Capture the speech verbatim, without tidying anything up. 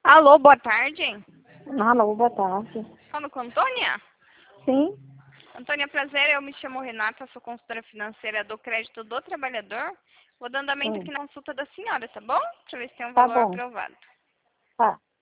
Alô, boa tarde. Alô, boa tarde. Falo com a Antônia? Sim? Antônia, prazer, eu me chamo Renata, sou consultora financeira do Crédito do Trabalhador. Vou dar andamento Sim. aqui na consulta da senhora, tá bom? Deixa eu ver se tem um Tá valor bom. aprovado. Tá.